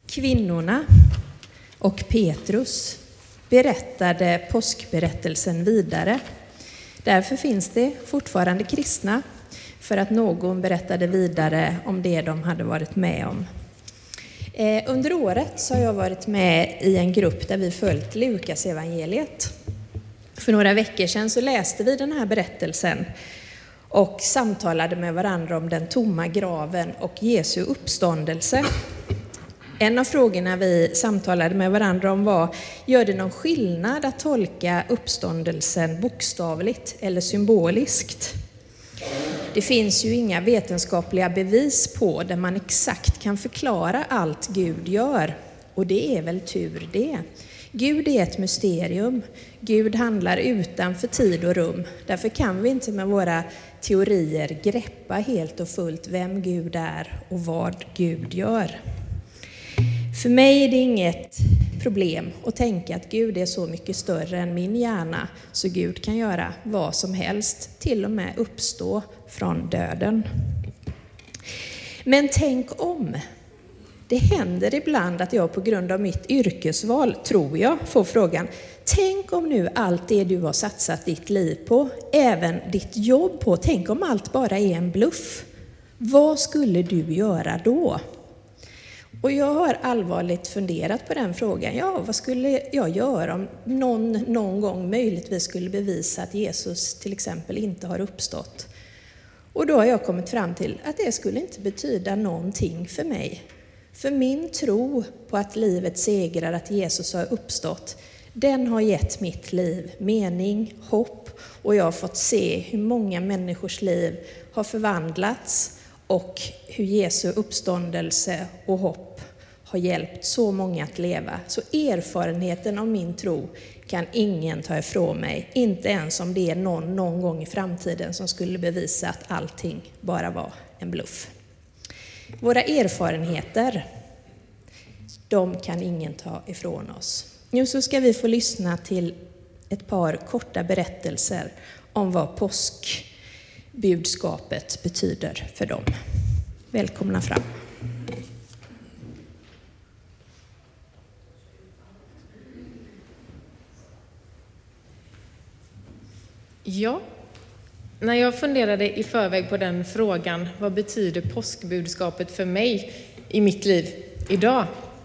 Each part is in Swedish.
Kvinnorna och Petrus berättade påskberättelsen vidare. Därför finns det fortfarande kristna, för att någon berättade vidare om det de hade varit med om. Under året så har jag varit med i en grupp där vi följt Lukas evangeliet. För några veckor sedan så läste vi den här berättelsen och samtalade med varandra om den tomma graven och Jesu uppståndelse. En av frågorna vi samtalade med varandra om var: gör det någon skillnad att tolka uppståndelsen bokstavligt eller symboliskt? Det finns ju inga vetenskapliga bevis på där man exakt kan förklara allt Gud gör. Och det är väl tur det. Gud är ett mysterium. Gud handlar utanför tid och rum. Därför kan vi inte med våra teorier greppa helt och fullt vem Gud är och vad Gud gör. För mig är det inget problem att tänka att Gud är så mycket större än min hjärna, så Gud kan göra vad som helst, till och med uppstå från döden. Men tänk om. Det händer ibland att jag på grund av mitt yrkesval, tror jag, får frågan: tänk om nu allt det du har satsat ditt liv på, även ditt jobb på, tänk om allt bara är en bluff. Vad skulle du göra då? Och jag har allvarligt funderat på den frågan. Ja, vad skulle jag göra om någon gång möjligtvis skulle bevisa att Jesus till exempel inte har uppstått? Och då har jag kommit fram till att det skulle inte betyda någonting för mig. För min tro på att livet segrar, att Jesus har uppstått, den har gett mitt liv mening, hopp, och jag har fått se hur många människors liv har förvandlats och hur Jesu uppståndelse och hopp har hjälpt så många att leva. Så erfarenheten av min tro kan ingen ta ifrån mig, inte ens om det är någon gång i framtiden som skulle bevisa att allting bara var en bluff. Våra erfarenheter, de kan ingen ta ifrån oss. Nu så ska vi få lyssna till ett par korta berättelser om vad påskbudskapet betyder för dem. Välkomna fram. Ja, när jag funderade i förväg på den frågan, vad betyder påskbudskapet för mig i mitt liv idag?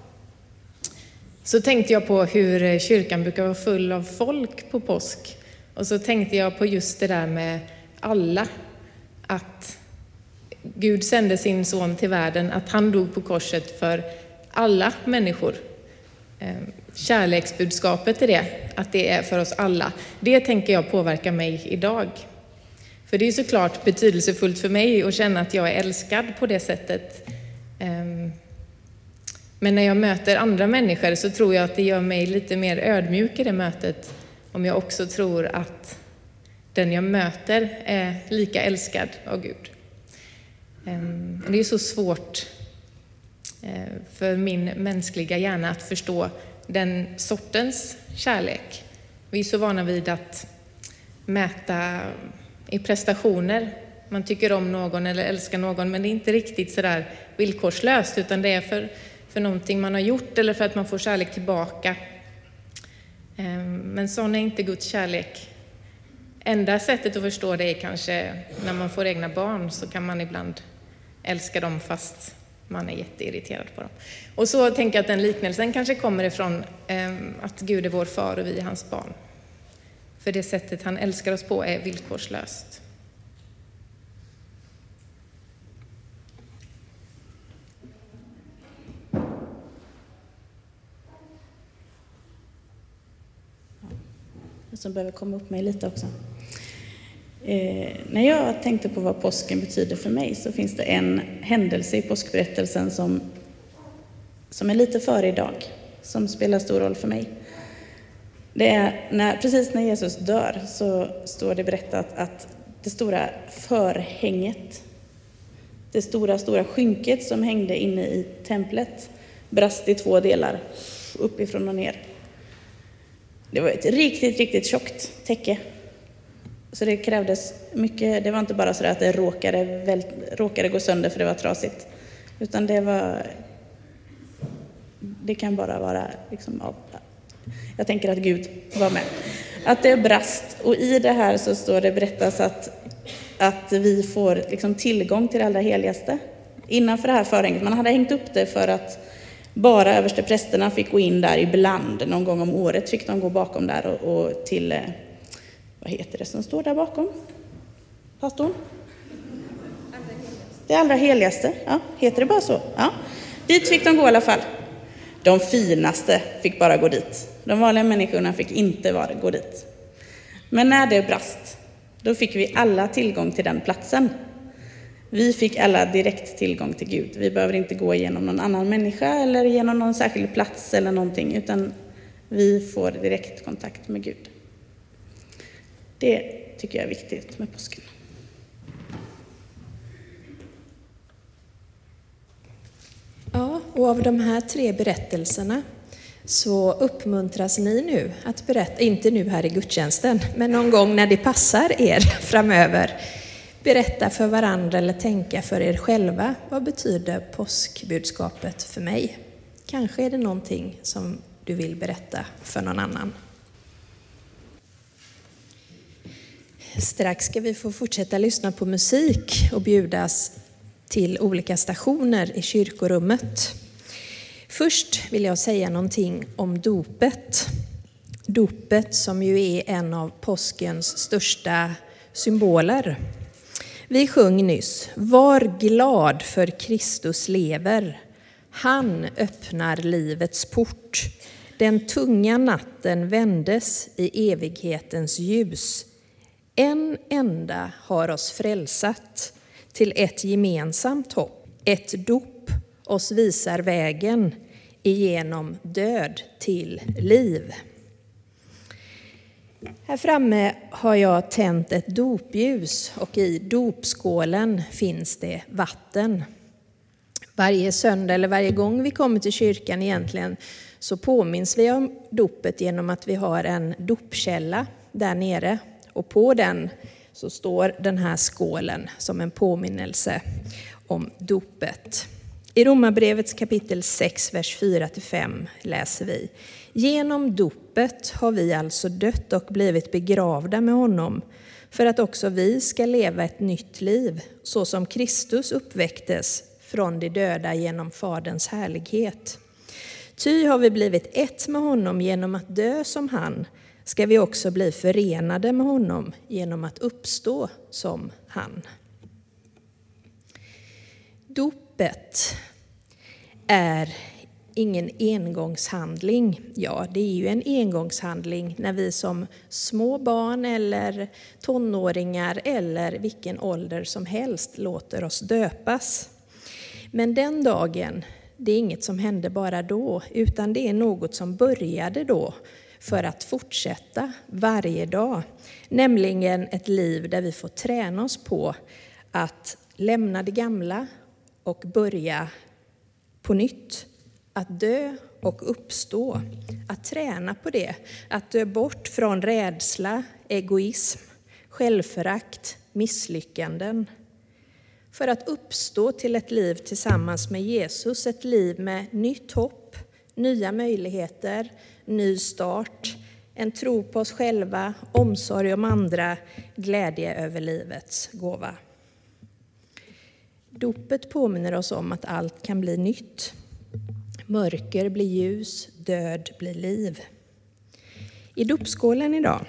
Så tänkte jag på hur kyrkan brukar vara full av folk på påsk. Och så tänkte jag på just det där med alla. Att Gud sände sin son till världen, att han dog på korset för alla människor. Kärleksbudskapet är det, att det är för oss alla. Det tänker jag påverka mig idag. För det är såklart betydelsefullt för mig att känna att jag är älskad på det sättet. Men när jag möter andra människor så tror jag att det gör mig lite mer ödmjuk i det mötet. Om jag också tror att den jag möter är lika älskad av Gud. Det är så svårt för min mänskliga hjärna att förstå den sortens kärlek. Vi är så vana vid att mäta i prestationer. Man tycker om någon eller älskar någon, men det är inte riktigt så där villkorslöst, utan det är för någonting man har gjort eller för att man får kärlek tillbaka. Men sån är inte Guds kärlek. Enda sättet att förstå det är kanske när man får egna barn, så kan man ibland älska dem fast man är jätteirriterad på dem. Och så tänker jag att den liknelsen kanske kommer ifrån att Gud är vår far och vi är hans barn. För det sättet han älskar oss på är villkorslöst. Som behöver komma upp mig lite också. När jag tänkte på vad påsken betyder för mig, så finns det en händelse i påskberättelsen som är lite före idag, som spelar stor roll för mig. Det är precis när Jesus dör, så står det berättat att det stora förhänget, det stora skynket som hängde inne i templet, brast i 2 delar, uppifrån och ner. Det var ett riktigt tjockt täcke. Så det krävdes mycket. Det var inte bara så att det råkade gå sönder för det var trasigt. Utan det Det kan bara vara jag tänker att Gud var med. Att det brast, och i det här så står det berättas att vi får tillgång till det allra heligaste. Innanför det här förhänget, man hade hängt upp det för att bara översteprästerna fick gå in där ibland, någon gång om året fick de gå bakom där och till, vad heter det som står där bakom? Pastorn? Det allra heligaste, ja, heter det bara så? Ja. Dit fick de gå i alla fall. De finaste fick bara gå dit. De vanliga människorna fick inte gå dit. Men när det brast, då fick vi alla tillgång till den platsen. Vi fick alla direkt tillgång till Gud. Vi behöver inte gå igenom någon annan människa eller genom någon särskild plats eller någonting, utan vi får direkt kontakt med Gud. Det tycker jag är viktigt med påsken. Ja, och av de här 3 berättelserna så uppmuntras ni nu att berätta, inte nu här i gudstjänsten, men någon gång när det passar er framöver, berätta för varandra eller tänka för er själva. Vad betyder påskbudskapet för mig? Kanske är det någonting som du vill berätta för någon annan. Strax ska vi få fortsätta lyssna på musik och bjudas till olika stationer i kyrkorummet. Först vill jag säga någonting om dopet. Dopet som ju är en av påskens största symboler. Vi sjöng nyss: var glad för Kristus lever. Han öppnar livets port. Den tunga natten vändes i evighetens ljus. En enda har oss frälsat till ett gemensamt hopp. Ett dop oss visar vägen igenom död till liv. Här framme har jag tänt ett dopljus och i dopskålen finns det vatten. Varje söndag eller varje gång vi kommer till kyrkan egentligen så påminns vi om dopet genom att vi har en dopkälla där nere. Och på den så står den här skålen som en påminnelse om dopet. I Romarbrevets kapitel 6, vers 4-5 läser vi: genom dopet har vi alltså dött och blivit begravda med honom, för att också vi ska leva ett nytt liv, så som Kristus uppväcktes från de döda genom Faderns härlighet. Ty har vi blivit ett med honom genom att dö som han, ska vi också bli förenade med honom genom att uppstå som han. Dopet är ingen engångshandling. Ja, det är ju en engångshandling när vi som små barn eller tonåringar eller vilken ålder som helst låter oss döpas. Men den dagen, det är inget som hände bara då, utan det är något som började då för att fortsätta varje dag. Nämligen ett liv där vi får träna oss på att lämna det gamla och börja på nytt. Att dö och uppstå. Att träna på det. Att dö bort från rädsla, egoism, självförakt, misslyckanden. För att uppstå till ett liv tillsammans med Jesus. Ett liv med nytt hopp, nya möjligheter, ny start. En tro på oss själva, omsorg om andra, glädje över livets gåva. Dopet påminner oss om att allt kan bli nytt. Mörker blir ljus, död blir liv. I dopskålen idag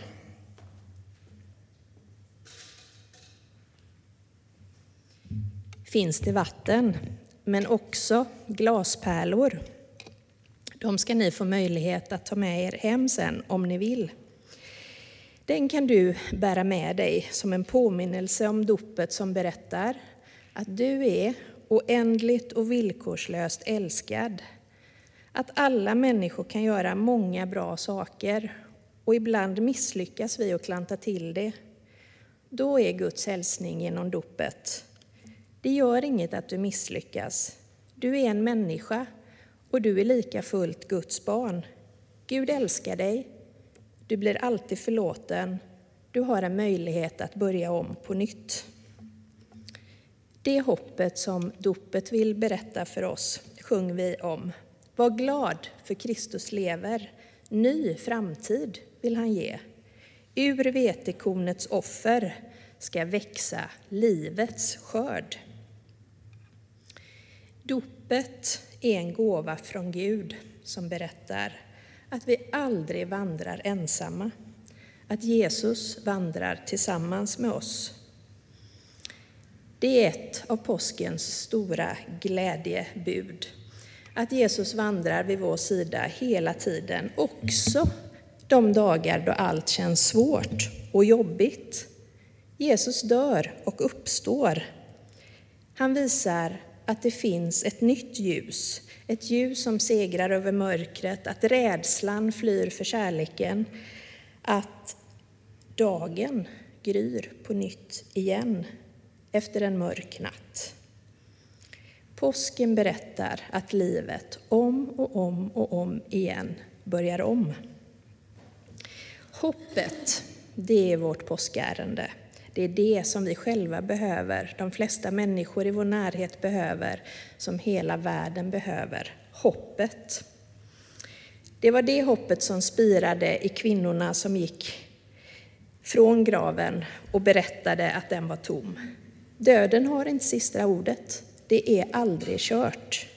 finns det vatten, men också glaspärlor. De ska ni få möjlighet att ta med er hem sen om ni vill. Den kan du bära med dig som en påminnelse om dopet som berättar att du är oändligt och villkorslöst älskad. Att alla människor kan göra många bra saker och ibland misslyckas vi och klanta till det. Då är Guds hälsning genom dopet: det gör inget att du misslyckas. Du är en människa och du är lika fullt Guds barn. Gud älskar dig. Du blir alltid förlåten. Du har en möjlighet att börja om på nytt. Det hoppet som dopet vill berätta för oss sjunger vi om Var glad, för Kristus lever. Ny framtid vill han ge. Ur vetekornets offer ska växa livets skörd. Dopet är en gåva från Gud som berättar att vi aldrig vandrar ensamma. Att Jesus vandrar tillsammans med oss. Det är ett av påskens stora glädjebud. Att Jesus vandrar vid vår sida hela tiden, också de dagar då allt känns svårt och jobbigt. Jesus dör och uppstår. Han visar att det finns ett nytt ljus. Ett ljus som segrar över mörkret, att rädslan flyr för kärleken. Att dagen gryr på nytt igen efter en mörk natt. Påsken berättar att livet om och om igen börjar om. Hoppet, det är vårt påskärende. Det är det som vi själva behöver, de flesta människor i vår närhet behöver, som hela världen behöver. Hoppet. Det var det hoppet som spirade i kvinnorna som gick från graven och berättade att den var tom. Döden har inte sista ordet. Det är aldrig kört.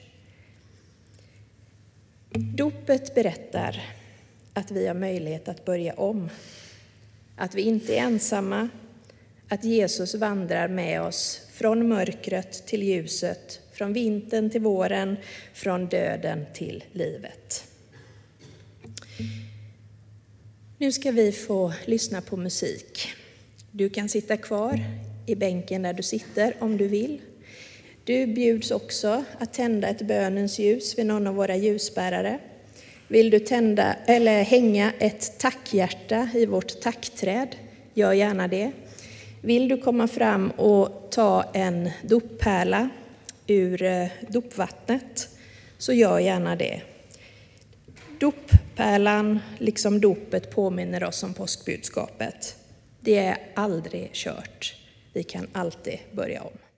Dopet berättar att vi har möjlighet att börja om. Att vi inte är ensamma. Att Jesus vandrar med oss från mörkret till ljuset, från vintern till våren, från döden till livet. Nu ska vi få lyssna på musik. Du kan sitta kvar i bänken där du sitter om du vill. Du bjuds också att tända ett bönens ljus vid någon av våra ljusbärare. Vill du tända eller hänga ett tackhjärta i vårt tackträd? Gör gärna det. Vill du komma fram och ta en doppärla ur dopvattnet, så gör gärna det. Doppärlan, liksom dopet, påminner oss om påskbudskapet. Det är aldrig kört. Vi kan alltid börja om.